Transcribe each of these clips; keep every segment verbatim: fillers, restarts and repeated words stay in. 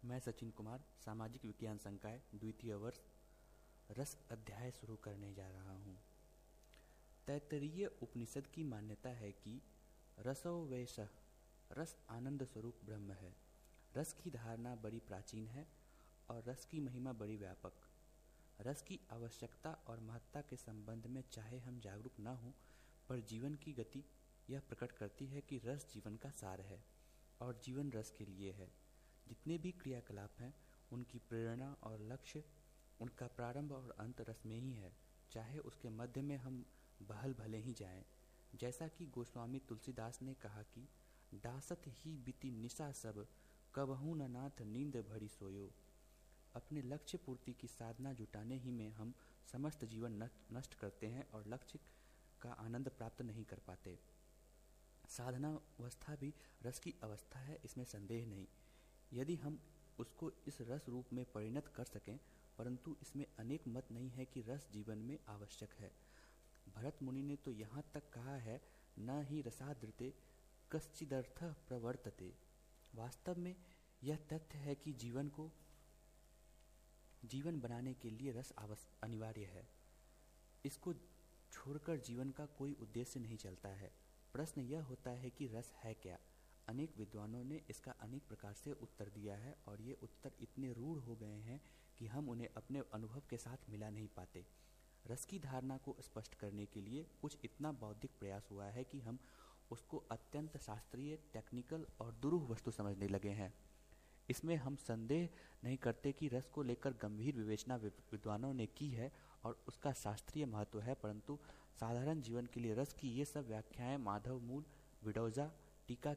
मैं सचिन कुमार सामाजिक विज्ञान संकाय द्वितीय वर्ष रस अध्याय शुरू करने जा रहा हूँ। तैत्तरीय उपनिषद की मान्यता है कि रसो वैशः, रस आनंद स्वरूप ब्रह्म है। रस की धारणा बड़ी प्राचीन है और रस की महिमा बड़ी व्यापक। रस की आवश्यकता और महत्ता के संबंध में चाहे हम जागरूक न हों, पर जीवन की गति यह प्रकट करती है कि रस जीवन का सार है और जीवन रस के लिए है। जितने भी क्रियाकलाप हैं, उनकी प्रेरणा और लक्ष्य, उनका प्रारंभ और अंत रस में ही है, चाहे उसके मध्य में हम बहल भले ही जाएं। जैसा कि गोस्वामी तुलसीदास ने कहा कि डासत ही बीती निशा सब, कबहू न नाथ नींद भरी सोयो। अपने लक्ष्य पूर्ति की साधना जुटाने ही में हम समस्त जीवन नष्ट करते हैं और लक्ष्य का आनंद प्राप्त नहीं कर पाते। साधना अवस्था भी रस की अवस्था है, इसमें संदेह नहीं, यदि हम उसको इस रस रूप में परिणत कर सकें, परंतु इसमें अनेक मत नहीं है कि रस जीवन में आवश्यक है। भरत मुनि ने तो यहाँ तक कहा है, न ही रसादृते कश्चिदर्थ प्रवर्तते। वास्तव में यह तथ्य है कि जीवन को जीवन बनाने के लिए रस अनिवार्य है। इसको छोड़कर जीवन का कोई उद्देश्य नहीं चलता है। प्रश्न यह होता है कि रस है क्या। अनेक विद्वानों ने इसका अनेक प्रकार से उत्तर दिया है और ये उत्तर इतने रूढ़ हो गए हैं कि हम उन्हें अपने अनुभव के साथ मिला नहीं पाते। रस की धारणा को स्पष्ट करने के लिए कुछ इतना बौद्धिक प्रयास हुआ है कि हम उसको अत्यंत शास्त्रीय, टेक्निकल और दुरूह वस्तु समझने लगे हैं। इसमें हम संदेह नहीं करते कि रस को लेकर गंभीर विवेचना विद्वानों ने की है और उसका शास्त्रीय महत्व है, परंतु साधारण जीवन के लिए रस की ये सब व्याख्याएं माधव मूल, विडोजा, टीका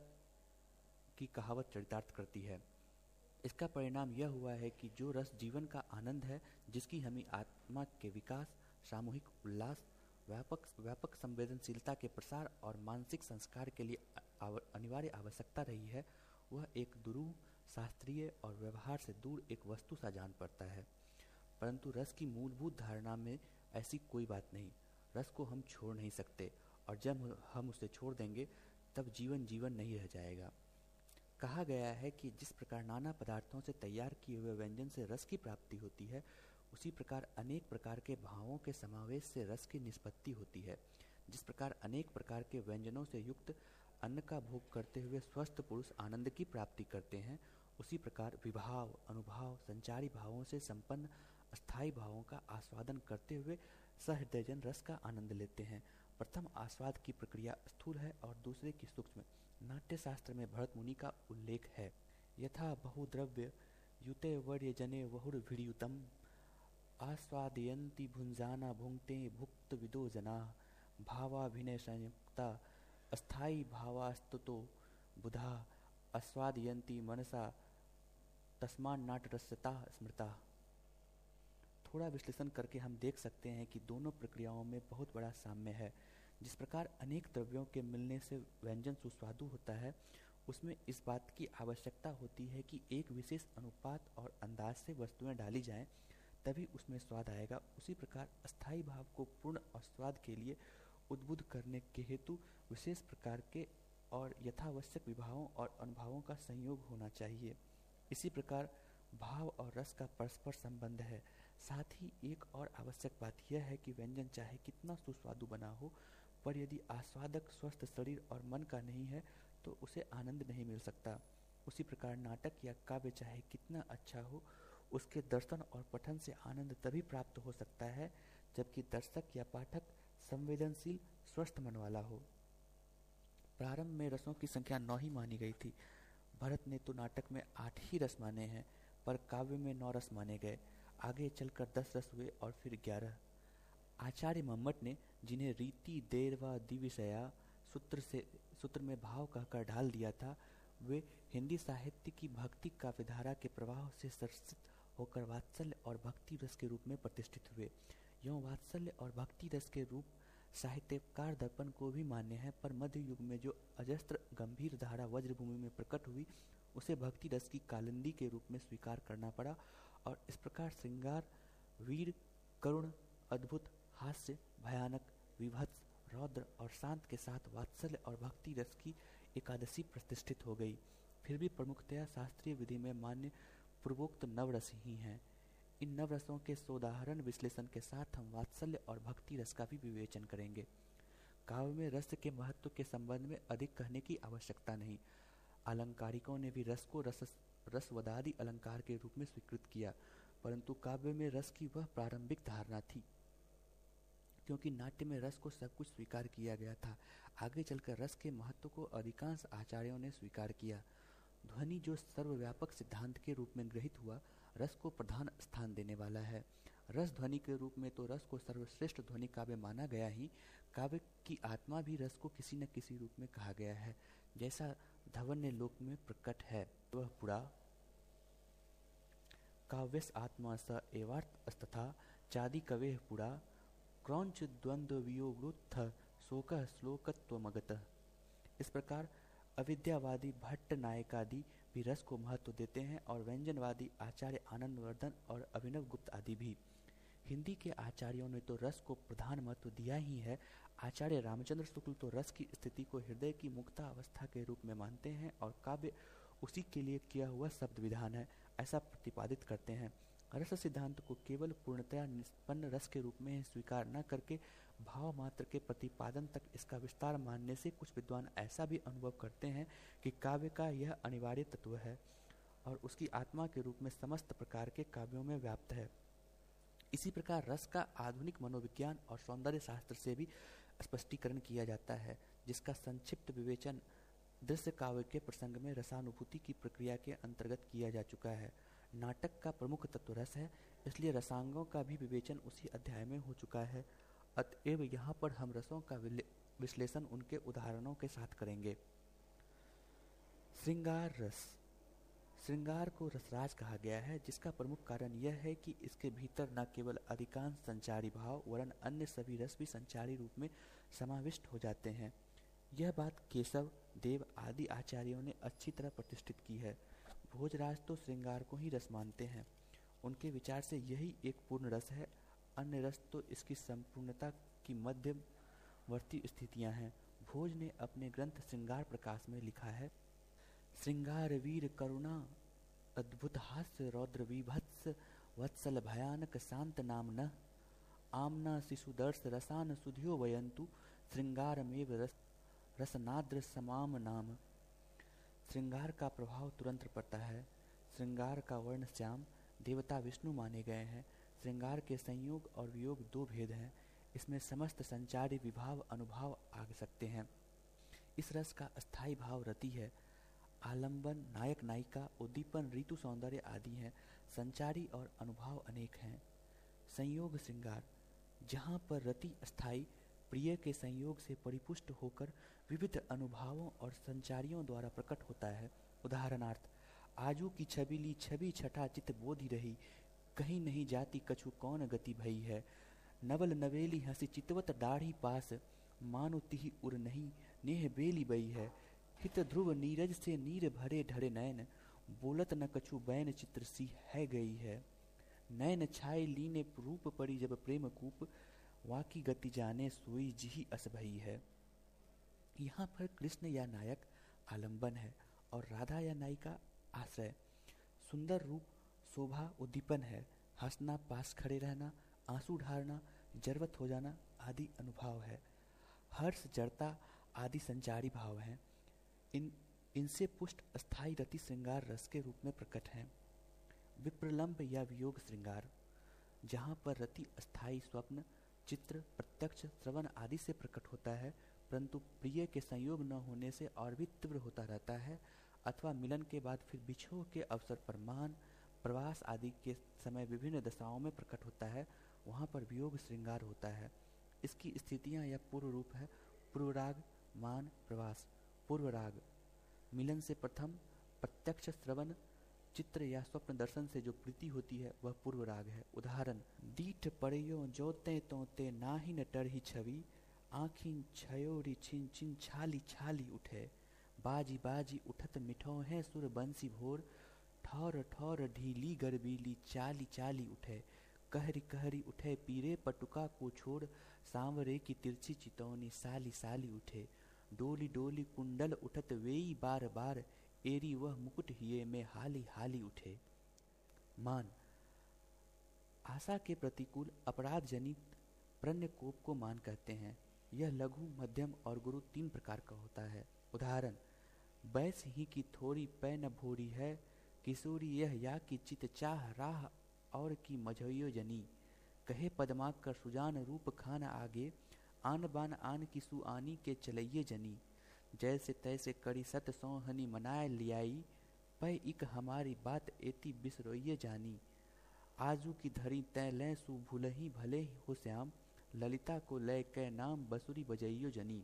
की कहावत चरितार्थ करती है। इसका परिणाम यह हुआ है कि जो रस जीवन का आनंद है, जिसकी हमें आत्मा के विकास, सामूहिक उल्लास, व्यापक व्यापक संवेदनशीलता के प्रसार और मानसिक संस्कार के लिए अनिवार्य आवश्यकता रही है, वह एक दुरूह, शास्त्रीय और व्यवहार से दूर एक वस्तु सा जान पड़ता है। परंतु रस की मूलभूत धारणा में ऐसी कोई बात नहीं। रस को हम छोड़ नहीं सकते और जब हम उसे छोड़ देंगे तब जीवन जीवन नहीं रह जाएगा। कहा गया है कि जिस प्रकार नाना पदार्थों से तैयार किए हुए व्यंजन से रस की प्राप्ति होती है, उसी प्रकार अनेक प्रकार के भावों के समावेश से रस की निष्पत्ति होती है। जिस प्रकार अनेक प्रकार के व्यंजनों से युक्त अन्न का भोग करते हुए स्वस्थ पुरुष आनंद की प्राप्ति करते हैं, उसी प्रकार विभाव, अनुभव, संचारी भावों से संपन्न अस्थायी भावों का आस्वादन करते हुए सहृदयजन रस का आनंद लेते हैं। प्रथम आस्वाद की प्रक्रिया स्थूल है और दूसरे की सूक्ष्म। नाट्य शास्त्र में भरत मुनि का उल्लेख है, यथा बहुद्रव्य युते वर्य जने वहुर्भिड़युतम आस्वादयन्ति भुंजाना भुंक्ते भुक्त विदो जना भावाभिनय संयुक्ता अस्थायी भावास्तुतो बुधा आस्वादयन्ति मनसा तस्मान नाटरसता स्मृता। थोड़ा विश्लेषण करके हम देख सकते हैं कि दोनों प्रक्रियाओं में बहुत बड़ा साम्य है। जिस प्रकार अनेक द्रव्यों के मिलने से व्यंजन सुस्वादु होता है, उसमें इस बात की आवश्यकता होती है कि एक विशेष अनुपात और अंदाज से वस्तुएं डाली जाएं, तभी उसमें स्वाद आएगा। उसी प्रकार अस्थायी भाव को पूर्ण स्वाद के लिए उद्बुद्ध करने के हेतु विशेष प्रकार के और यथावश्यक विभावों और अनुभवों का संयोग होना चाहिए। इसी प्रकार भाव और रस का परस्पर संबंध है। साथ ही एक और आवश्यक बात यह है कि व्यंजन चाहे कितना सुस्वादु बना हो, पर यदि आस्वादक स्वस्थ शरीर और मन का नहीं है तो उसे आनंद नहीं मिल सकता। उसी प्रकार नाटक या काव्य चाहे कितना अच्छा हो, उसके दर्शन और पठन से आनंद तभी प्राप्त हो सकता है जबकि दर्शक या पाठक संवेदनशील, स्वस्थ मन वाला हो। प्रारंभ में रसों की संख्या नौ ही मानी गई थी। भरत ने तो नाटक में आठ ही रस माने हैं, पर काव्य में नौ रस माने गए। आगे चलकर दस रस हुए और फिर ग्यारह। आचार्य मम्मट ने, जिन्हें रीति देर व दिविषया सूत्र से सूत्र में भाव कहकर ढाल दिया था, वे हिंदी साहित्य की भक्ति काव्यधारा के प्रवाह से सरसित होकर वात्सल्य और भक्ति रस के रूप में प्रतिष्ठित हुए। यों वात्सल्य और भक्ति रस के रूप साहित्यकार दर्पण को भी मान्य है, पर मध्य युग में जो अजस्त्र गंभीर धारा वज्रभूमि में प्रकट हुई, उसे भक्ति रस की कालिंदी के रूप में स्वीकार करना पड़ा और इस प्रकार श्रृंगार, वीर, करुण, अद्भुत, हास्य, भयानक, विभत्स, रौद्र और शांत के साथ वात्सल्य और भक्ति रस की एकादशी प्रतिष्ठित हो गई। फिर भी प्रमुखतया शास्त्रीय विधि में मान्य पूर्वोक्त नवरस ही हैं। इन नवरसों के सोदाहरण विश्लेषण के साथ हम वात्सल्य और भक्ति रस का भी विवेचन करेंगे। काव्य में रस के महत्व के संबंध में अधिक कहने की आवश्यकता नहीं। अलंकारिकों ने भी रस को रस रसवदादि अलंकार के रूप में स्वीकृत किया, परंतु काव्य में रस की वह प्रारंभिक धारणा थी, क्योंकि नाट्य में रस को सब कुछ स्वीकार किया गया था। आगे चलकर रस के महत्व को अधिकांश आचार्यों ने स्वीकार किया। ध्वनि जो सर्वव्यापक सिद्धांत के रूप में ग्रहित हुआ, रस को प्रधान स्थान देने वाला है। रस ध्वनि के रूप में तो रस को सर्वश्रेष्ठ ध्वनि काव्य माना गया ही, काव्य की आत्मा भी रस को किसी न किसी रूप में कहा गया है, जैसा धवन्य लोक में प्रकट है। वह पुरा काव्यस आत्मा स एवार्थस्तथा चादि कवेः पुरा क्रौंच द्वंद्व वियोगोत्थ शोक श्लोकत्वमगतः। इस प्रकार अविद्यावादी भट्ट नायकादि भी रस को महत्व देते हैं और व्यंजनवादी आचार्य आनंदवर्धन और अभिनव गुप्त आदि भी। हिंदी के आचार्यों ने तो रस को प्रधान महत्व दिया ही है। आचार्य रामचंद्र शुक्ल तो रस की स्थिति को हृदय की मुक्ता अवस्था के रूप में मानते हैं और काव्य उसी के लिए किया हुआ शब्द विधान है, ऐसा प्रतिपादित करते हैं। रस सिद्धांत को केवल पूर्णतया निष्पन्न रस के रूप में स्वीकार न करके भाव मात्र के प्रतिपादन तक इसका विस्तार मानने से कुछ विद्वान ऐसा भी अनुभव करते हैं कि काव्य का यह अनिवार्य तत्व है और उसकी आत्मा के रूप में समस्त प्रकार के काव्यों में व्याप्त है। इसी प्रकार रस का आधुनिक मनोविज्ञान और सौंदर्य शास्त्र से भी स्पष्टीकरण किया जाता है, जिसका संक्षिप्त विवेचन दृश्य काव्य के प्रसंग में रसानुभूति की प्रक्रिया के अंतर्गत किया जा चुका है। नाटक का प्रमुख तत्व रस है, इसलिए रसांगों का भी विवेचन उसी अध्याय में हो चुका है। अतएव यहाँ पर हम रसों का विश्लेषण उनके उदाहरणों के साथ करेंगे। श्रृंगार रस। श्रृंगार को रसराज कहा गया है, जिसका प्रमुख कारण यह है कि इसके भीतर न केवल अधिकांश संचारी भाव वरन अन्य सभी रस भी संचारी रूप में समाविष्ट हो जाते हैं। यह बात केशव, देव आदि आचार्यों ने अच्छी तरह प्रतिष्ठित की है। भोजराज तो श्रृंगार को ही रस मानते हैं। उनके विचार से यही एक पूर्ण रस है, अन्य रस तो इसकी संपूर्णता की मध्यवर्ती स्थितियां हैं। भोज ने अपने ग्रंथ श्रृंगार प्रकाश में लिखा है, श्रृंगार वीर करुणा अद्भुत हास्य रौद्र विभत्स वत्सल भयानक शांत नामनः आमना शिशुदर्श रसान सुधियो वयंतु श्रृंगारमेव रस रसनाद्र समाम नाम। श्रृंगार का प्रभाव तुरंत पड़ता है। श्रृंगार का वर्ण श्याम, देवता विष्णु माने गए हैं। श्रृंगार के संयोग और वियोग दो भेद हैं। इसमें समस्त संचारी विभाव अनुभाव आ सकते हैं। इस रस का अस्थायी भाव रति है। आलंबन, नायक नायिका, उद्दीपन, ऋतु सौंदर्य आदि हैं। संचारी और अनुभाव अनेक हैं। संयोग श्रृंगार, जहाँ पर रति अस्थायी प्रिय के संयोग से परिपुष्ट होकर विविध अनुभावों और संचारियों द्वारा प्रकट होता है। उदाहरणार्थ, आजू की छबीली छवि छठा चित बोधि रही, कहीं नहीं जाती कछु कौन गति भई है। नवल नवेली हंसी चितवत दाढ़ी पास, मानो तिहि उर नहीं नेह बेली बई है। हित ध्रुव नीरज से नीर भरे ढरे नयन, बोलत न कछु बैन चित्र सी है गई है। नयन छाए लीने रूप पड़ी जब प्रेम कूप, वाकी गति जाने सोई जिही अस भई है। यहाँ पर कृष्ण या नायक आलंबन है और राधा या नायिका आश्रय। सुंदर रूप शोभा उद्दीपन है। हंसना, पास खड़े रहना, आंसू ढारना, जरवत हो जाना आदि अनुभाव है। हर्ष, जड़ता आदि संचारी भाव हैं। इन इनसे पुष्ट अस्थायी रति श्रृंगार रस के रूप में प्रकट हैं। विप्रलंब या वियोग श्रृंगार, जहाँ पर रति अस्थायी स्वप्न, चित्र, प्रत्यक्ष, श्रवण आदि से प्रकट होता है, परंतु प्रिय के संयोग न होने से और भी तीव्र होता रहता है, अथवा मिलन के बाद फिर बिछोह के अवसर पर मान, प्रवास आदि के समय विभिन्न दशाओं में प्रकट होता है, वहाँ पर वियोग श्रृंगार होता है। इसकी स्थितियाँ या पूर्व रूप है पूर्वराग, मान, प्रवास। पूर्वराग मिलन से प्रथम प्रत्यक्ष श्रवण, चित्र या स्वप्न दर्शन से जो प्रीति होती है वह पूर्व राग है। उदाहरण, दीठ पड़ियो जोते तोते नाही न टरही छवि, आँखिन छयोरी छिन छिन छाली छाली उठे। बाजी बाजी उठत मिठो है सुर बंसी भोर, ठौर ठौर ढीली गरबीली चाली चाली उठे। कहरी कहरी उठे पीरे पटुका को छोड़, सांवरे की तिरछी चितौनी साली साली उठे। डोली डोली कुंडल उठत वेई बार बार, एरी वह मुकुट हिये में हाली हाली उठे। मान, आशा के प्रतिकूल अपराध जनित प्रण्य कोप को मान कहते हैं। यह लघु, मध्यम और गुरु तीन प्रकार का होता है। उदाहरण, बैस ही की थोड़ी पै न भोरी है, किशोरी यह या की चित चाह राह और की मझइयो जनी, कहे पदमाकर सुजान रूप खान आगे, आन बान आन की सुआनी के चलइये जनी, जैसे तैसे कड़ी सत सौहनी मनाए लियाई, पै इक हमारी बात एती बिसरोइये जानी, आजू की धरी तय लय सु भूलही भले हो श्याम, ललिता को लय कै नाम बसुरी बजइयो जनी।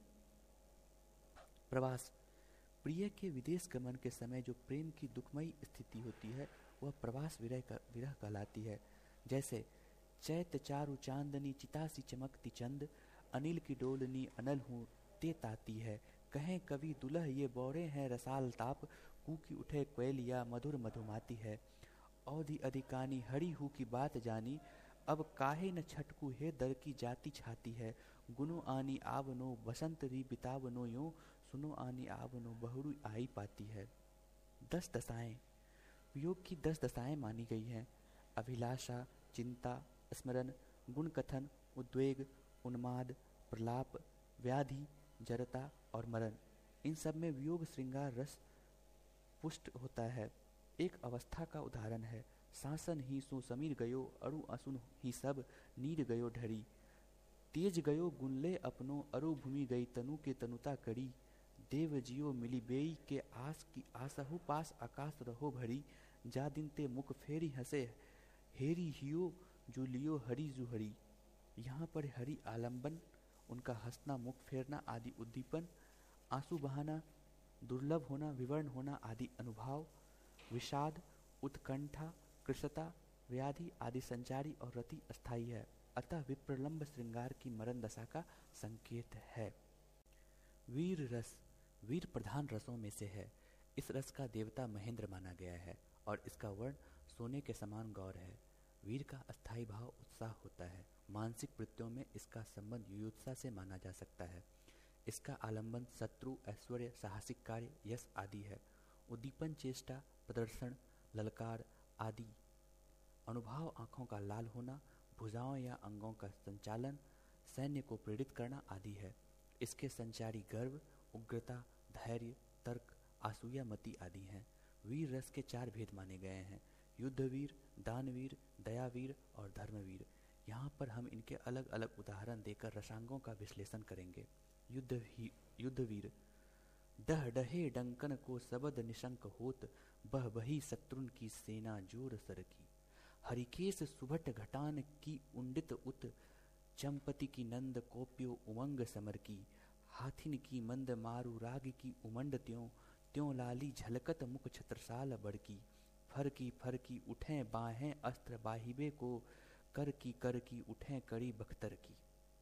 प्रवास, प्रिय के विदेश गमन के समय जो प्रेम की दुखमयी स्थिति होती है वह प्रवास विरह का विरह कहलाती है। जैसे चैत चारु चांदनी चितासी चमकती चंद, अनिल की डोलनी अनल हूँ ते ताती है, कहें कवि दुलह ये बौरे हैं रसाल ताप, कूकी उठे कोयलिया मधुर मधुमाती है, औधि अधिकानी हरी हूँ की बात जानी, अब काहे न छटकू हे दर की जाती छाती है, गुनो आनी आवनो बसंत री बितावनो यूं, सुनो आनी आवनो बहुरु आई पाती है। दस दशाएं, वियोग की दस दशाएं मानी गई हैं। अभिलाषा, चिंता, स्मरण, गुण कथन, उद्वेग, उन्माद, प्रलाप, व्याधि, जड़ता और मरण, इन सब में वियोग श्रृंगार रस पुष्ट होता है। एक अवस्था का उदाहरण है, शासन ही सु समीर गयो अरु असुन ही सब नीर गयो ढरी, तेज गयो गुनले अपनो अरु भूमि गई तनु के तनुता करी, देव जियो मिली बेई के आस की आसहु पास आकाश रहो भरी, जा दिन ते मुख फेरी हंसे हेरी हियो जो लियो हरी जुहरी। यहाँ पर हरी आलंबन, उनका हंसना, मुख फेरना आदि उद्दीपन, आंसू बहाना, दुर्लभ होना, विवर्ण होना आदि अनुभाव, विषाद, उत्कंठा, कृशता, व्याधि आदि संचारी और रति अस्थायी है, अतः विप्रलंब श्रृंगार की मरण दशा का संकेत है। वीर रस वीर प्रधान रसों में से है। इस रस का देवता महेंद्र माना गया है और इसका वर्ण सोने के समान गौर है। वीर का अस्थायी भाव उत्साह होता है। मानसिक वृत्तियों में इसका संबंध युयुत्सा से माना जा सकता है। इसका आलंबन शत्रु, ऐश्वर्य, साहसिक कार्य, यश आदि है। उद्दीपन, चेष्टा, प्रदर्शन, ललकार आदि। अनुभाव, आँखों का लाल होना, भुजाओं या अंगों का संचालन, सैन्य को प्रेरित करना आदि है। इसके संचारी गर्व, उग्रता, धैर्य, तर्क, आसूया मति आदि हैं। वीर रस के चार भेद माने गए हैं, युद्धवीर, दानवीर, दयावीर और धर्मवीर। यहाँ पर हम इनके अलग अलग उदाहरण देकर रसांगों का विश्लेषण करेंगे। युद्ध युद्धवीर, डह डहे डंकन को सबद निशंक होत, बह बही शत्रुन की सेना जोर सर की, हरिकेश सुभट घटान की उंडित उत, चंपति की नंद कोप्यो उमंग समर की, हाथिन की मंद मारु राग की उमंड त्यों, त्यों लाली झलकत मुख छत्रसाल बड़की, फर की फर की उठें बाहें अस्त्र बाहिबे को, कर की कर की उठें कड़ी बख्तर की।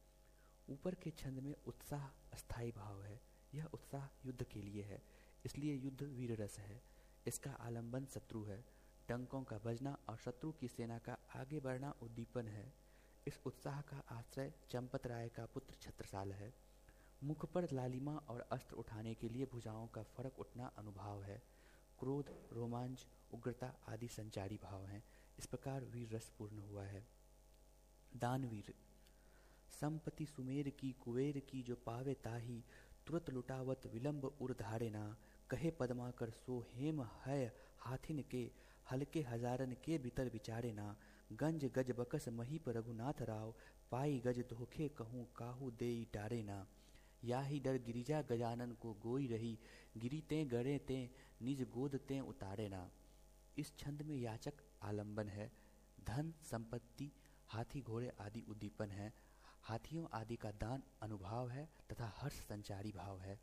ऊपर के छंद में उत्साह अस्थायी भाव है। यह उत्साह युद्ध के लिए है, इसलिए युद्ध वीर रस है। इसका आलंबन शत्रु है। डंकों का बजना और शत्रु की सेना का आगे बढ़ना उद्दीपन है। इस उत्साह का आश्रय चंपत राय का पुत्र छत्रसाल है। मुख पर लालिमा और अस्त्र उठाने के लिए भुजाओं का फरक उठना अनुभाव है। क्रोध, रोमांच, उग्रता आदि संचारी भाव हैं। इस प्रकार वीर रस पूर्ण हुआ है। दानवीर, संपत्ति सुमेर की कुबेर की जो पावे ताही, तुरत लुटावत विलंब उर धारे ना, कहे पदमाकर सो हेम है हाथिन के, हल्के हजारन के भीतर विचारे ना, गंज गज बकस महीप रघुनाथ राव, पाई गज धोखे कहूँ काहू देई टारे ना, याही डर गिरिजा गजानन को गोई रही, गिरी ते गड़े ते निज गोद ते उतारे ना। इस छंद में याचक आलंबन है। धन, संपत्ति, हाथी घोड़े आदि उद्दीपन है। हाथियों आदि का दान अनुभाव है तथा हर्ष संचारी भाव है।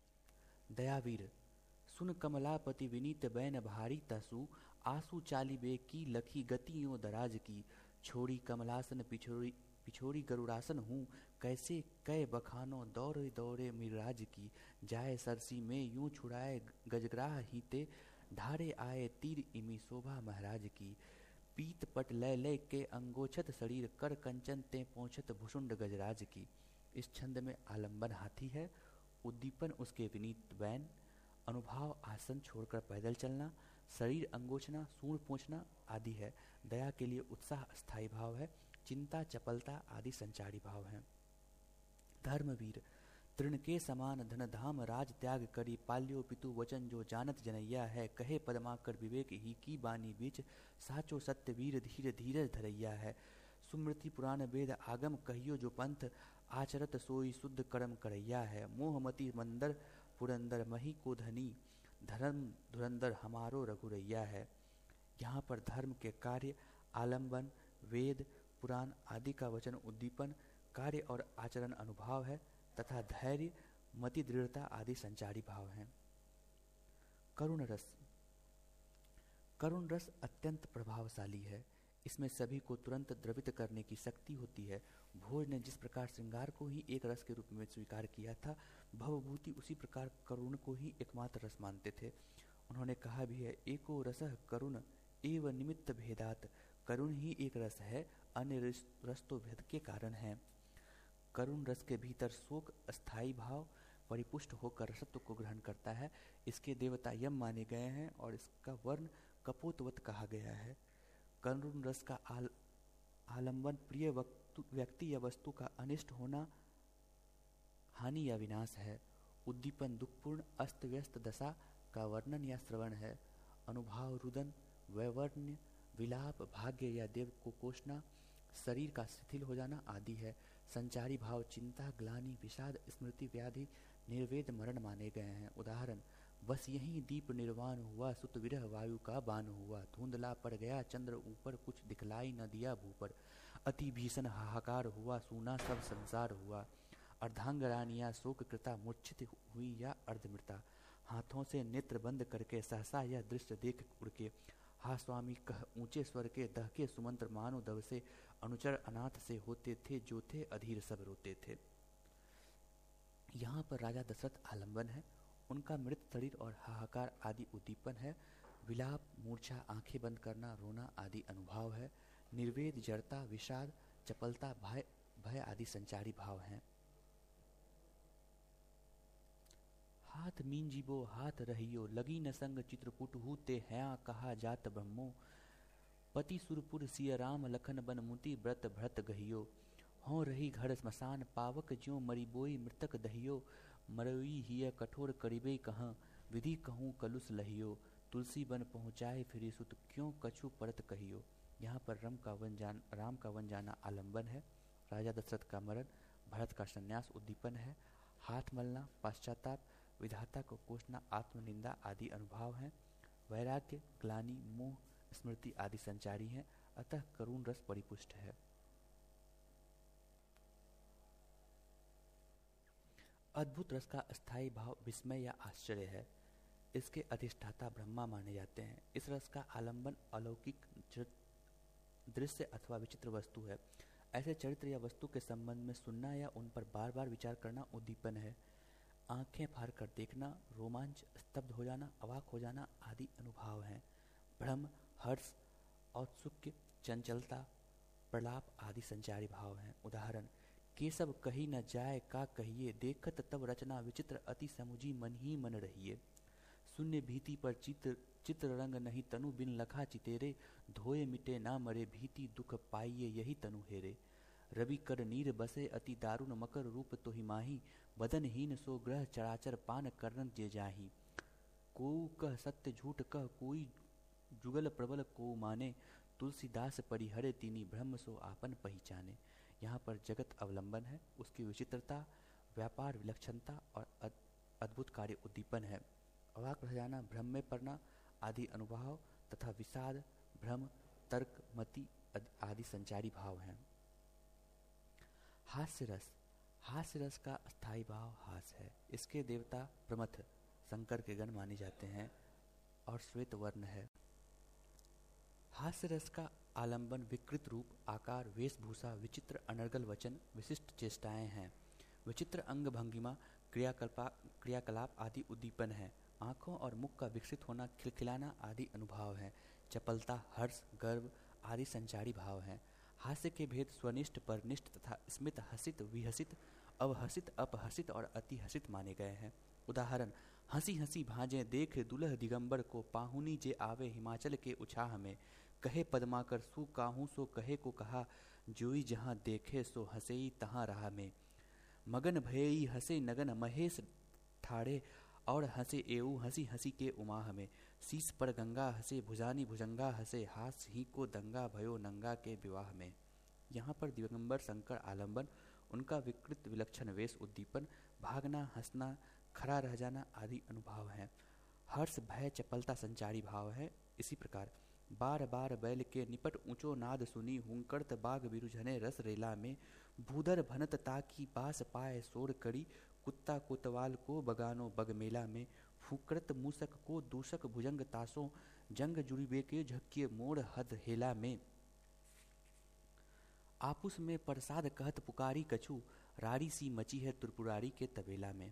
दयावीर, सुन कमलापति विनीत बैन भारी तसु, आंसू चाली बे की लखी गतियों दराज की, छोड़ी कमलासन पिछोड़ी पिछोड़ी गरुड़ासन हूँ, कैसे कै बखानो दौरे दौरे मिराज की, जाए सरसी में यूं छुड़ाए गजग्राह हीते, ढारे आए तीर इमी शोभा महाराज की, पीत पट लय लय के अंगोछत शरीर, कर कंचन ते पहुँचत भुषुंड गजराज की। इस छंद में आलंबन हाथी है। उद्दीपन उसके विनीत बैन, अनुभाव आसन छोड़कर पैदल चलना, शरीर अंगोचना, सूंड पोंछना आदि है। दया के लिए उत्साह स्थायी भाव है। चिंता, चपलता आदि संचारी भाव हैं। धर्मवीर तृण के समान धन धाम राज त्याग करी, पाल्यो पितु वचन जो जानत जनैया है, कहे पदमाकर विवेक ही की बानी बीच, साचो सत्य वीर धीर धीरज धरैया है। सुमृति पुराण वेद आगम कहियो जो पंथ, आचरत सोई शुद्ध कर्म करैया है। मोहमती मंदर पुरंदर मही को धनी, धर्म धुरंदर हमारो रघुरैया है। यहाँ पर धर्म के कार्य आलम्बन, वेद पुराण आदि का वचन उद्दीपन, कार्य और आचरण अनुभाव है तथा धैर्य, मति दृढ़ता आदि संचारी भाव हैं। करुण रस करुण रस अत्यंत प्रभावशाली है। इसमें सभी को तुरंत द्रवित करने की शक्ति होती है। भोज ने जिस प्रकार श्रृंगार को ही एक रस के रूप में स्वीकार किया था, भवभूति उसी प्रकार करुण को ही एकमात्र रस मानते थे। उन्होंने कहा भी है, एको रसः करुण एव निमित्त भेदात, करुण ही एक रस है, अन्य रस तो भेद के कारण है। करुण रस के भीतर शोक अस्थायी भाव परिपुष्ट होकर रसत्व को ग्रहण करता है। इसके देवता यम माने गए हैं और इसका वर्ण कपोतवत कहा गया है। करुण रस का आल, आलंबन प्रिय व्यक्ति या वस्तु का अनिष्ट होना, हानि या विनाश है। उद्दीपन दुखपूर्ण अस्त व्यस्त दशा का वर्णन या श्रवण है। अनुभाव रुदन, वैवर्ण्य, विलाप, भाग्य या देव को कोसना, शरीर का शिथिल हो जाना आदि है। संचारी भाव चिंता, ग्लानि, विषाद, स्मृति व्याधि, निर्वेद, मरण माने गए हैं। उदाहरण, बस यही दीप निर्वाण हुआ, सुत विरह वायु का बान हुआ, धुंधला पड़ गया चंद्र ऊपर, कुछ दिखलाई न दिया भूपर, अति भीषण हाहाकार हुआ, सूना सब संसार हुआ, अर्धांगरानिया शोक कृता, मूर्छित हुई या अर्धमृता, हाथों से नेत्र बंद करके सहसा यह दृश्य देख उड़के, हा स्वामी कह ऊंचे स्वर के, दहके सुमंत्र मानो दव से, अनुचर अनाथ से होते थे जो थे, अधीर सब रोते थे। यहाँ पर राजा दशरथ आलंबन है, उनका मृत शरीर और हाहाकार आदि उद्दीपन है। विलाप, मूर्छा, आंखें बंद करना, रोना आदि अनुभाव है। निर्वेद, जड़ता, विषाद, चपलता, भय भय आदि संचारी भाव हैं। हाथ मींजिबो हाथ रहियो, लगी न संग चित्रकूट हूते हैं कहा जात ब्रह्मो, पति सुरपुर सिय राम लखन बन मुति व्रत भ्रत गहियो, हों रही घर स्मशान पावक ज्यों मरी बोई मृतक दहियो, मरोई हिय कठोर करिबे कहाँ, विधि कहूँ कलुष लहियो, तुलसी बन पहुँचाए फिरी सुत क्यों कछु परत कहियो। यहाँ पर राम का वन जान राम का वन जाना आलंबन है। राजा दशरथ का मरण, भरत का संन्यास उद्दीपन है। हाथ मलना, पश्चाताप, विधाता को कोसना, आत्मनिंदा आदि अनुभाव हैं। वैराग्य, ग्लानि, मोह, स्मृति आदि संचारी हैं। अतः करुण रस परिपुष्ट है। अद्भुत रस का अस्थायी भाव विस्मय या आश्चर्य है। इसके अधिष्ठाता ब्रह्मा माने जाते हैं। इस रस का आलंबन अलौकिक दृश्य अथवा विचित्र वस्तु है। ऐसे चरित्र या वस्तु के संबंध में सुनना या उन पर बार बार विचार करना उद्दीपन है। आंखें फाड़ कर देखना, रोमांच, स्तब्ध हो जाना, अवाक हो जाना आदि अनुभाव हैं। भ्रम, हर्ष, औत्सुक्य, चंचलता, प्रलाप आदि संचारी भाव हैं। उदाहरण, केशव कही न जाए का कहिए, देखत तब रचना विचित्र अति समुझी मन ही मन रहिए, शून्य भीति पर चित्र चित्र रंग नहीं तनु बिन लखा चितेरे, धोए मिटे ना मरे भीति दुख पाइये यही तनु हेरे, रवि कर नीर बसे अति दारुण मकर रूप तो ही माही, बदनहीन सो ग्रह चराचर पान करन जे जाही, को कह सत्य झूठ कह कोई जुगल प्रबल को माने, तुलसीदास परिहरे तीनी ब्रह्म सो आपन पहचाने। यहाँ पर जगत अवलंबन है, उसकी विचित्रता, व्यापार, विलक्षणता और अद्भुत कार्य उद्दीपन है। अवाक रह जाना, भ्रम में पड़ना आदि अनुभाव तथा विषाद, भ्रम, तर्क, मति आदि संचारी भाव हैं। हास्य रस हास्य रस का स्थायी भाव हास्य है। इसके देवता प्रमथ शंकर के गण माने जाते हैं और श्वेत वर्ण है। हास्य रस का आलंबन विकृत रूप, आकार, वेशभूषा, विचित्र अनर्गल वचन, विशिष्ट चेष्टाएं हैं। विचित्र अंग भंगिमा, क्रियाकल्पा क्रियाकलाप आदि उद्दीपन है। आँखों और मुख का विकसित होना, खिलखिलाना आदि अनुभाव है। चपलता, हर्ष, गर्व आदि संचारी भाव हैं। हास्य के भेद स्वनिष्ठ, परनिष्ठ तथा स्मित, हसित, विहसित, अवहसित, अपहसित और अति हसित माने गए हैं। उदाहरण, हंसी हंसी भाजे देख दुल्ह दिगंबर को, पाहुनी जे आवे हिमाचल के उछाह में। कहे पदमाकर सु काहू सो कहे को कहा, जोई जहाँ देखे सो हंसई तहाँ राह में। मगन भयई हंसे नगन महेश ठाड़े, और हंसे एऊ हंसी हंसी के उमाह में। शीस पर गंगा हंसे भुजानी भुजंगा हंसे, हास ही को दंगा भयो नंगा के विवाह में। यहाँ पर दिगंबर शंकर आलंबन, उनका विकृत विलक्षण वेश, उद्दीपन, भागना, हंसना, खड़ा रह जाना आदि अनुभाव हैं। हर्ष भय चपलता संचारी भाव है। इसी प्रकार बार बार बैल के निपट ऊंचो नाद सुनी, हुंकड़त बाग बिरुझने रस रेला में। भूधर भनत ताकी बास पाए शोर करी, कुत्ता कोतवाल को बगानो बग मेला में। फूकरत मूसक को दूषक भुजंग तासों, जंग जुड़ीबे के झक्किए मोड़ हद हेला में। आपुस में प्रसाद कहत पुकारी कछु, रारी सी मची है त्रिपुरारी के तबेला में।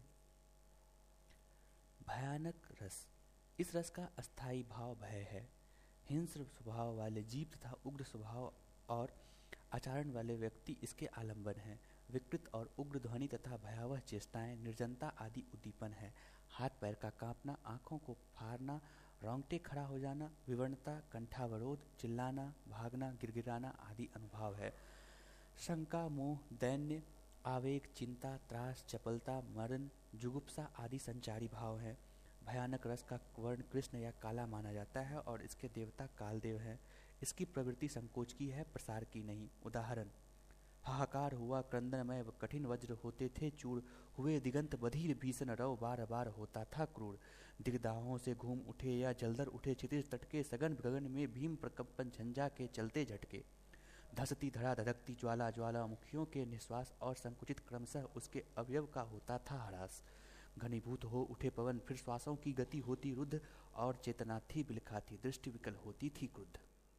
भयानक रस, इस रस का अस्थायी भाव भय है। हिंस्र स्वभाव वाले जीव तथा उग्र स्वभाव और आचरण वाले व्यक्ति इसके आलंबन हैं। विकृत और उग्र ध्वनि तथा भयावह चेष्टाएं, निर्जनता आदि उद्दीपन है। हाथ पैर का कांपना, आंखों को फाड़ना, रोंगटे खड़ा हो जाना, विवरणता, कंठावरोध, चिल्लाना, भागना, गिरगिराना आदि अनुभव है। शंका, मोह, दैन्य, आवेग, चिंता, त्रास, चपलता, मरण, जुगुप्सा आदि संचारी भाव है। भयानक रस का वर्ण कृष्ण या काला माना जाता है और इसके देवता कालदेव है। इसकी प्रवृत्ति संकोच की है, प्रसार की नहीं। उदाहरण, हाहाकार हुआ क्रंदनमय, कठिन वज्र होते थे चूर, हुए दिगंत बधिर भीषण रव बार बार होता था क्रूर। दिग्दाहों से घूम उठे या जलधर उठे क्षितिज तटके, सघन गगन में भीम प्रकंपन झंझा के चलते झटके। धसती धड़ा धधकती ज्वाला, ज्वालामुखियों के निश्वास और संकुचित क्रमशः उसके अवयव का होता था ह्रास। घनीभूत हो उठे पवन, फिर श्वासों की गति होती रुद्ध, और चेतना थी बिलखाती, दृष्टि विकल होती थी क्रुद्ध।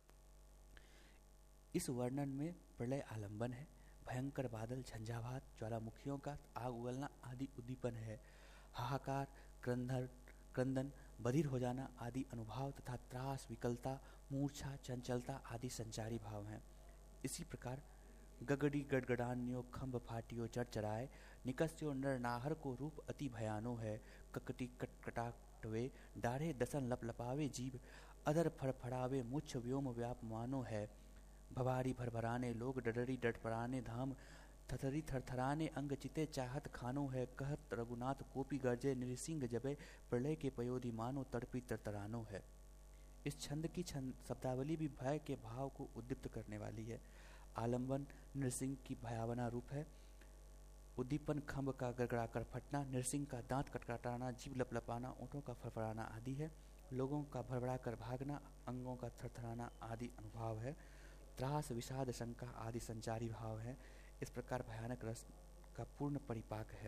इस वर्णन में प्रलय आलंबन है। भयंकर बादल, झंझावात, ज्वालामुखियों का आग उगलना आदि उद्दीपन है। हाहाकार, क्रंदन क्रंदन बधिर हो जाना आदि अनुभाव तथा त्रास, विकलता, मूर्छा, चंचलता आदि संचारी भाव हैं। इसी प्रकार गगड़ी गड़गड़ान्यो, खम्भ फाटियो चरचराए, निकस्यो नर नाहर को रूप अति भयानो है। ककटी कटकटाटवे, डाढ़े दसन लपलपावे जीव, अधर फड़फड़ावे मुच्छ व्योम व्यापमानो है। भवारी भरभराने लोग, डडरी डटपराने धाम, थथरी थरथराने अंग, चिते चाहत खानो है। कहत रघुनाथ कोपी गर्जे, नृसिंह जबे, प्रलय के पयोधि मानो, तड़पी तरतरानो है। इस छंद की छंद शब्दावली भी भय के भाव को उद्दीप्त करने वाली है। आलंबन नृसिंह की भयावना रूप है। उद्दीपन खम्भ का गड़गड़ाकर फटना, नृसिंह का दांत कटकटाना, जीभ लपलपाना, ओंठों का फड़फड़ाना आदि है। लोगों का भड़बड़ाकर भागना, अंगों का थरथराना आदि अनुभाव है। त्रास, विषाद, शंका आदि संचारी भाव है। इस प्रकार भयानक रस का पूर्ण परिपाक है।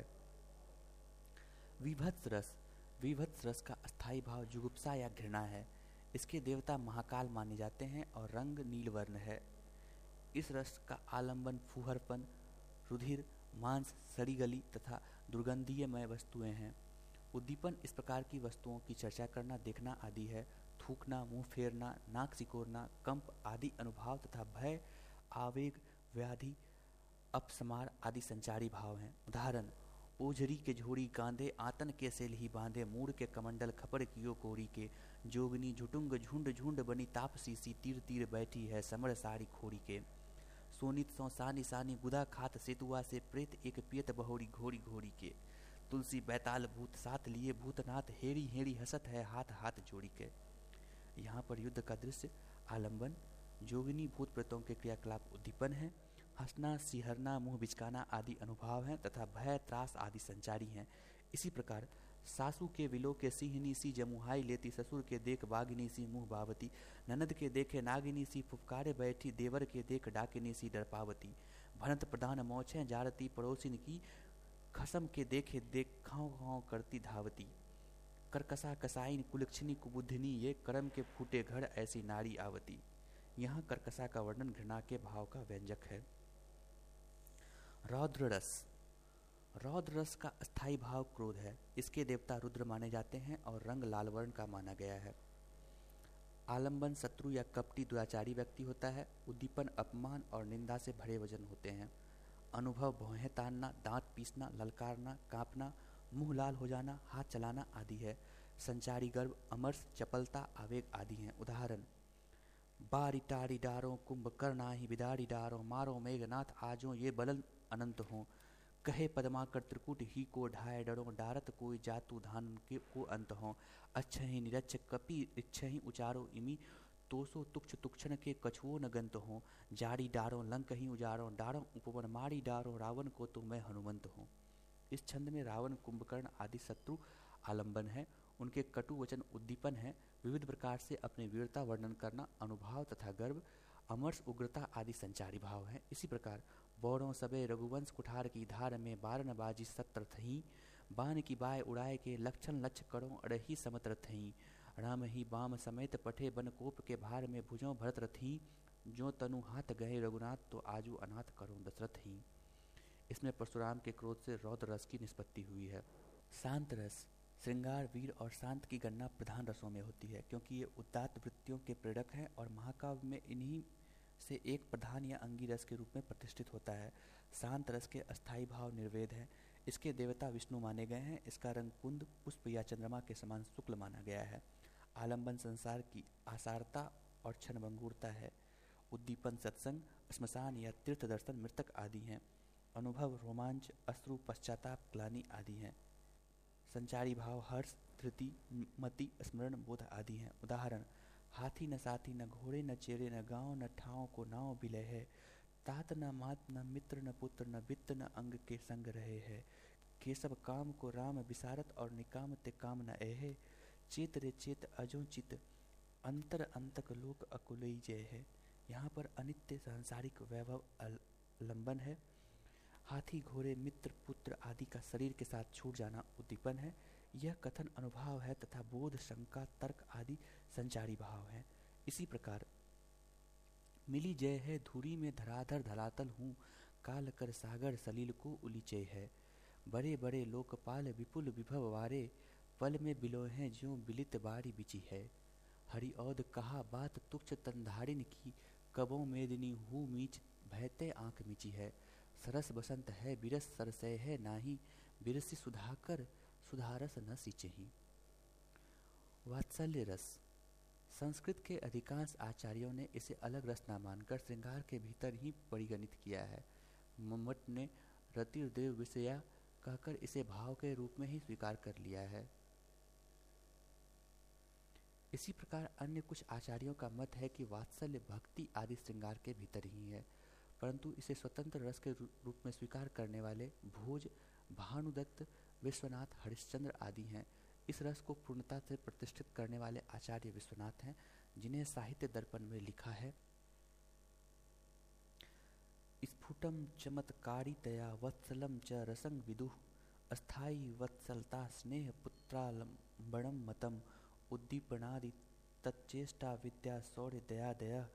विभत्स रस, विभत्स रस का अस्थायी भाव जुगुप्सा या घृणा है। इसके देवता महाकाल माने जाते हैं और रंग नीलवर्ण है। इस रस का आलंबन फूहरपन, रुधिर, मांस, सड़ी गली तथा दुर्गंधीयमय वस्तुएं हैं। उद्दीपन इस प्रकार की वस्तुओं की चर्चा करना, देखना आदि है। थूकना, मुंह फेरना, नाक सिकोड़ना, कंप आदि अनुभाव तथा भय, आवेग, व्याधि, अपसमार आदि संचारी भाव हैं। उदाहरण, ओझरी के झोड़ी गांधे, आतन के सेल ही बांधे, मूड़ के कमंडल खपर कियो कोरी के। जोगनी झुटुंग झुंड झुंड बनी, तापसी सी तीर तीर बैठी है, समर सारी खोरी के। सोनित सौ सानी सानी गुदा खात, सेतुआ से प्रेत एक पियत बहोरी घोड़ी घोड़ी के। तुलसी बैताल भूत साथ लिए, भूतनाथ हेड़ी हेड़ी हसत है, हाथ हाथ जोड़ी के। यहाँ पर युद्ध का दृश्य, आलंबन, जोगिनी भूत प्रेतों के क्रियाकलाप उद्दीपन है। हंसना, सिहरना, मुंह बिचकाना आदि अनुभाव हैं तथा भय, त्रास आदि संचारी हैं। इसी प्रकार सासू के विलो के सिंहनी सी, जमुहाई लेती ससुर के देख बागिनी सी मुँह बावती। ननद के देखे नागिनी सी, फुफकारे बैठी, देवर के देख डाकिनी सी डरपावती। भनत प्रधान मौछें जारती, पड़ोसिन की, खसम के देखे देख खाँव खाँव करती धावती। करकसा कसाइन कुलक्षणी कुबुद्धिनी, ये कर्म के फूटे घड़ ऐसी नारी आवती। यहाँ करकसा का वर्णन घृणा के भाव का व्यंजक है। रौद्र रस, रौद्र रस का अस्थायी भाव क्रोध है। इसके देवता रुद्र माने जाते हैं और रंग लाल वर्ण का माना गया है। आलंबन शत्रु या कपटी दुराचारी व्यक्ति होता है। उद्दीपन अपमान और निंदा से भरे वजन होते हैं। अनुभव भौहें तानना, दांत पीसना, ललकारना, कांपना, मुंह लाल हो जाना, हाथ चलाना आदि है। संचारी गर्भ, अमरस, चपलता, आवेग आदि हैं। उदाहरण: बारी टारी डारो कुंभकर्णाहि बिदारी डारो, मारो मेघनाथ आजो ये बलन अनंत हों। कहे पद्माकर त्रिकुट ही को ढाए डरो, डारत कोई जातु धान के को अंत हों। अच्छहि निरच्छ कपि इच्छहि उचारो, इमी तोसो तुक्ष तुक्षण के कछुओ न गंत हों। जारी डारो लंक ही उजारो, डारो उपवन मारी डारो, रावण को तो मैं हनुमंत हूँ। इस छंद में रावण, कुंभकर्ण आदि शत्रु आलंबन है, उनके कटु वचन उद्दीपन है। विविध प्रकार से अपने वीरता वर्णन करना अनुभाव तथा गर्व, अमर्ष, उग्रता आदि संचारी भाव हैं। इसी प्रकार बौरों सबे रघुवंश कुठार की धार में, बारन बाजी सत्र थहीं, बान की बाय उड़ाए के लक्षण लक्ष करो अड़ही समत्र थहीं। राम ही बाम समेत पठे बन कोप के भार में, भुजों भरत रथी, जो तनु हाथ गए रघुनाथ, तो आजू अनाथ करो दशरथ ही। इसमें परशुराम के क्रोध से रौद्र रस की निष्पत्ति हुई है। शांत रस श्रृंगार, वीर और शांत की गणना प्रधान रसों में होती है, क्योंकि ये उदात्त वृत्तियों के प्रेरक हैं और महाकाव्य में इन्हीं से एक प्रधान या अंगी रस के रूप में प्रतिष्ठित होता है। शांत रस के अस्थायी भाव निर्वेद हैं। इसके देवता विष्णु माने गए हैं। इसका रंग कुंद, पुष्प या चंद्रमा के समान शुक्ल माना गया है। आलंबन संसार की आसारता और क्षणभंगुरता है। उद्दीपन सत्संग, श्मशान या तीर्थ दर्शन, मृतक आदि हैं। अनुभव, रोमांच, अश्रु, पश्चाताप, ग्लानि आदि हैं। संचारी भाव हर्ष, धृति, मति, स्मरण, बोध आदि हैं। उदाहरण: हाथी न साथी न घोड़े न चेरे, न गांव न ठाव को नाव बिलय है। तात न मात न मित्र न पुत्र, न वित्त न अंग के संग रहे है। केशव काम को राम विसारत, और निकाम ते काम न एहे। चेत रे चेत अजो चित, अंतर अंतक लोक अकुलई जय है। यहाँ पर अनित्य सांसारिक वैभव आलंबन है। हाथी, घोड़े, मित्र, पुत्र आदि का शरीर के साथ छूट जाना उद्दीपन है। यह कथन अनुभाव है तथा बोध, शंका, तर्क आदि संचारी भाव है। इसी प्रकार मिली जय है धूरी में, धराधर धरातल हूँ, काल कर सागर सलील को उलीचय है। बड़े बड़े लोकपाल विपुल विभव वारे, पल में बिलो हैं ज्यों बिलित बाड़ी बिची है। हरि औद कहा बात तुक्ष तनधारिन की, कबों मेदिनी हूँ मीच भयते आँख मिची है। सरस बसंत है बिरस सरसय है नाही, बिरसी सुधाकर सुधारस न सींचहि। वात्सल्य रस संस्कृत के अधिकांश आचार्यों ने इसे अलग रस न मानकर श्रृंगार के भीतर ही परिगणित किया है। मम्मट ने रतिर्देव विषया कहकर इसे भाव के रूप में ही स्वीकार कर लिया है। इसी प्रकार अन्य कुछ आचार्यों का मत है कि वात्सल्य भक्ति आदि श्रृंगार के भीतर ही है, परंतु इसे स्वतंत्र रस के रूप में स्वीकार करने वाले भोज, भानुदत्त, विश्वनाथ, हरिश्चंद्र आदि हैं। इस रस को पूर्णता से प्रतिष्ठित करने वाले आचार्य विश्वनाथ हैं, जिन्हें साहित्य दर्पण में लिखा है: स्फुटम चमत्कारितया वत्सलम च रसं विदुः, अस्थायी वत्सलता स्नेह पुत्रालंबनम मतम, उद्दीपनादि तच्चेष्टा विद्या शौर्य दया दया,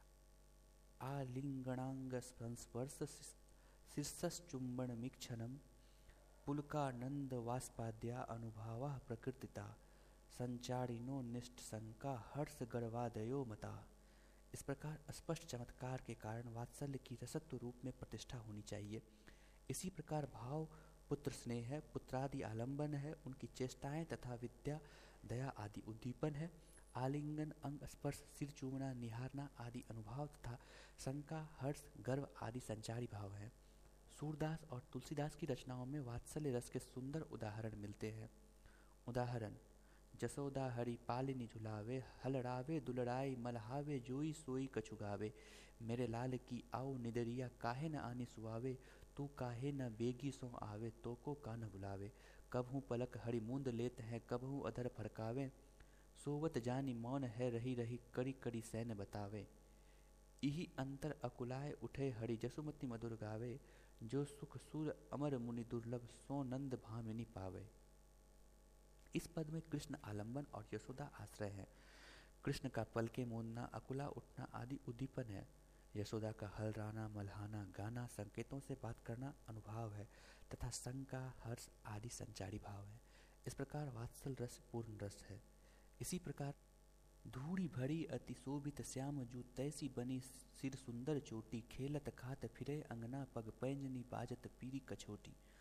आलिंगणांग संस्पर्श शीर्षश्चुंबन मीक्षणम, पुलकानंद वास्पाद्या अनुभावा प्रकृतिता, संचारिणो निष्ठशंका हर्ष गर्वादयो मता। इस प्रकार स्पष्ट चमत्कार के कारण वात्सल्य की रसत्व रूप में प्रतिष्ठा होनी चाहिए। इसी प्रकार भाव पुत्र स्नेह है, पुत्रादि आलंबन है, उनकी चेष्टाएं तथा विद्या, दया आदि उद्दीपन है। आलिंगन, अंग स्पर्श, सिर चूमना, निहारना आदि अनुभाव तथा शंका, हर्ष, गर्व आदि संचारी भाव हैं। सूरदास और तुलसीदास की रचनाओं में वात्सल्य रस के सुंदर उदाहरण मिलते हैं। उदाहरण: जसोदा हरि पालिनी झुलावे, हलड़ावे दुलड़ाई मलहावे, जोई सोई कछुगावे। मेरे लाल की आओ निदरिया, काहे न आनी सुआवे, तू काहे न बेगी सो आवे, तो को का न बुलावे। कबहू पलक हरि मूंद लेत हैं, कबहू अधर फरकावे, सोवत जानी मौन है रही रही, करी करी सैन बतावे। इही अंतर अकुलाय उठे हरि, जसुमति मधुर गावे, जो सुख सुर अमर मुनि दुर्लभ, सो नंद भामिनी पावे। इस पद में कृष्ण आलंबन और यशोदा आश्रय है। कृष्ण का पलके मूंदना, अकुला उठना आदि उद्दीपन है। यशोदा का हलराना, मल्हाना, गाना, संकेतों से बात करना अनुभाव है तथा शंका, हर्ष आदि संचारी भाव है। इस प्रकार वात्सल रस पूर्ण रस है। इसी प्रकार धूड़ी भरी अति शोभित श्याम जू, तैसी बनी सिर सुंदर चोटी, खेलत खात फिरे अंगना, पग पैंजनी बाजत पीरी कछोटी।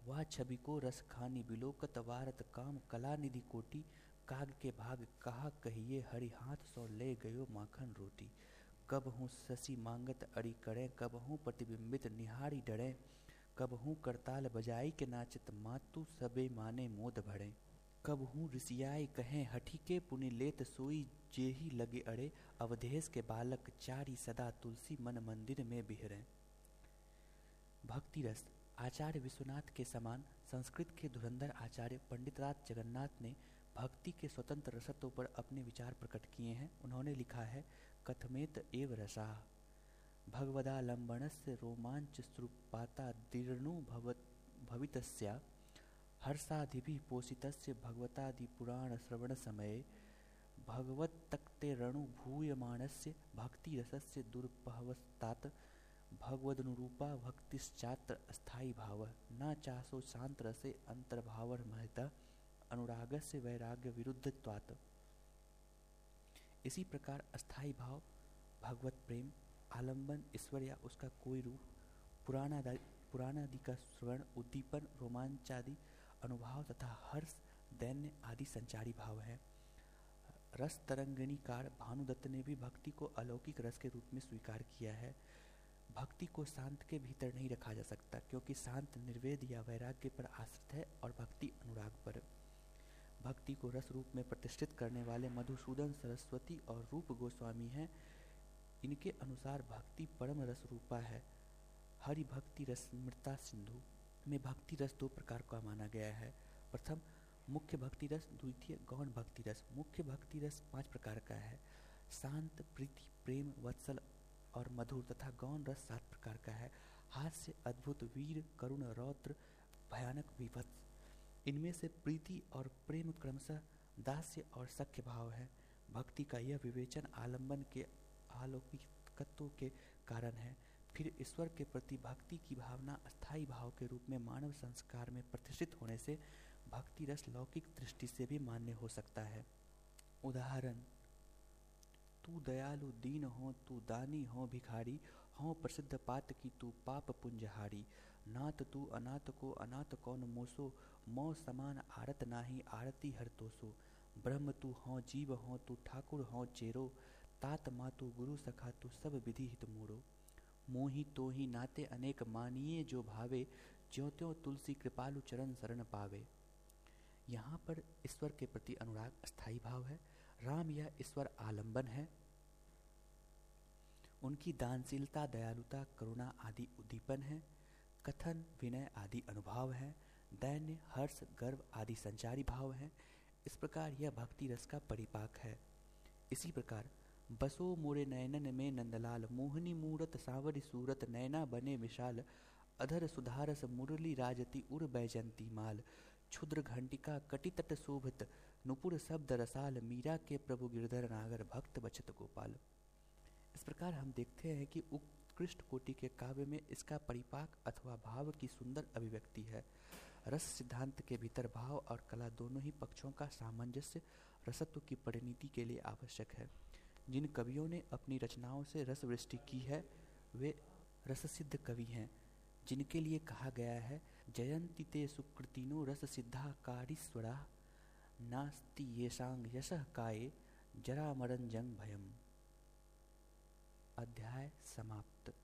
वह छवि को रस खानी बिलोकत वारत काम कला निधि कोटि काग के भाग कहा कहिए हरि हाथ सौ ले गयो माखन रोटी। कब हूँ शशि मांगत अरि करें कब हूँ प्रतिबिंबित निहारी डरें कब हूँ करताल बजाई के नाचत मातु सबे माने मोद भरें। कब हूँ ऋषियाई कहें हठी के पुनि लेत सोई जेही लगे अड़े अवधेश के बालक चारी सदा तुलसी मन मंदिर में बिहरें। भक्ति रस आचार्य विश्वनाथ के समान संस्कृत के धुरंधर आचार्य पंडितराज जगन्नाथ ने भक्ति के स्वतंत्र रसत्व पर अपने विचार प्रकट किए हैं। उन्होंने लिखा है, कथमेत एव रसाः भगवदालंबनस्य रोमांच श्रुपाता दीर्णो भवितस्या हर्षादिभिः पोषितस्य भगवतादि पुराण श्रवण समये भगवत्तक्तेरणुभूयमानस्य भक्ति रसस्य दुर्पहवस्तात् भगवदनुरूपा भक्तिश्चात्र स्थायी भावः न चासो शांत रसे अंतर्भावमहितः अनुरागस्य वैराग्य विरुद्धत्वात्। इसी प्रकार अस्थायी भाव, भगवत प्रेम, आलंबन, ईश्वर या उसका कोई रूप, पुराणादि पुराणादि का श्रवण, उद्दीपन, रोमांचादि अनुभाव तथा हर्ष, दैन्य आदि संचारी भाव है। रस तरंगिणीकार भानुदत्त ने भी भक्ति को अलौकिक रस के रूप में स्वीकार किया है। भक्ति को शांत के भीतर नहीं रखा जा सकता, क्योंकि शांत निर्वेद या वैराग्य पर आश्रित है और भक्ति अनुराग पर। भक्ति को रस रूप में प्रतिष्ठित करने वाले मधुसूदन सरस्वती और रूप गोस्वामी हैं। इनके अनुसार भक्ति परम रस रूपा है। हरि भक्ति रसमृता सिंधु में भक्ति रस दो प्रकार का माना गया है। प्रथम मुख्य भक्ति रस, द्वितीय गौण भक्ति रस। मुख्य भक्ति रस पांच प्रकार का है, शांत, प्रीति, प्रेम, वत्सल और मधुर, तथा गौण रस सात प्रकार का है, हास्य, अद्भुत, वीर, करुण, रौद्र, भयानक, विभत्स। इनमें से प्रीति और प्रेम क्रमशः दास्य और सख्य भाव है। भक्ति का यह विवेचन आलंबन के अलौकिकत्व के कारण है। फिर ईश्वर के प्रति भक्ति की भावना अस्थायी भाव के रूप में मानव संस्कार में प्रतिष्ठित होने से भक्ति रस लौकिक दृष्टि से भी मान्य हो सकता है। उदाहरण, तू दयालु दीन हो, तू दानी हो भिखारी, हो प्रसिद्ध पात की तू पाप पुंजहारी। नाथ तू अनाथ को अनाथ कौन मोसो, मौ समान आरत नाही आरती हर तोसो। ब्रह्म तू हो जीव हो, तू ठाकुर हो चेरो, तात मातु गुरु सखा तू सब विधि हित मोरो। मोहि तो ही नाते अनेक मानिए जो भावे, ज्यों त्यों तुलसी कृपालु चरण शरण पावे। यहाँ पर ईश्वर के प्रति अनुराग अस्थायी भाव है। राम या ईश्वर आलंबन है। उनकी दानशीलता, दयालुता, करुणा आदि उद्दीपन है। कथन, विनय आदि अनुभाव है। दैन्य, हर्ष, गर्व आदि संचारी भाव है। इस प्रकार यह भक्ति रस का परिपाक है। इसी प्रकार बसो मोरे नयनन में नंदलाल, मोहनी मूरत सांवरी सूरत, नैना बने विशाल, अधर सुधारस मुरली राजति उर बैजंती माल। क्षुद्र घंटिका कटितट शोभित, नुपुर शब्द रसाल, मीरा के प्रभु गिरधर नागर, भक्त बचत गोपाल। इस प्रकार हम देखते हैं कि उत्कृष्ट कोटि के काव्य में इसका परिपाक अथवा भाव की सुंदर अभिव्यक्ति है। रस सिद्धांत के भीतर भाव और कला दोनों ही पक्षों का सामंजस्य रसत्व की परिणति के लिए आवश्यक है। जिन कवियों ने अपनी रचनाओं से रस वृष्टि की है वे रससिद्ध कवि हैं, जिनके लिए कहा गया है, जयंति ते सुकृतिनो रस सिद्धा कारीश्वरा, नास्ति येषां यशः काये जरा मरण जंग भयम्। अध्याय समाप्त।